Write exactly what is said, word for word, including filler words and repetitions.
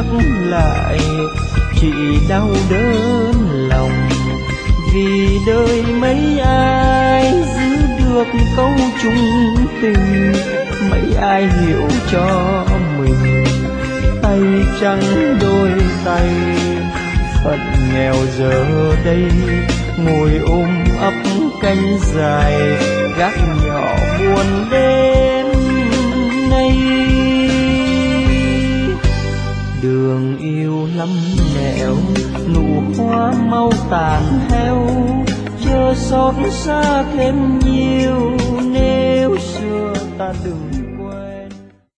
nhắc lại chỉ đau đớn lòng, vì đời mấy ai giữ được câu chung tình, mấy ai hiểu cho mình tay trắng đôi tay. Phận nghèo giờ đây ngồi ôm ấp cánh dài, gác nhỏ buồn đến nay. Đường yêu lắm nẻo, nụ hoa mau tàn heo, chớ xót xa thêm nhiều nếu xưa ta đừng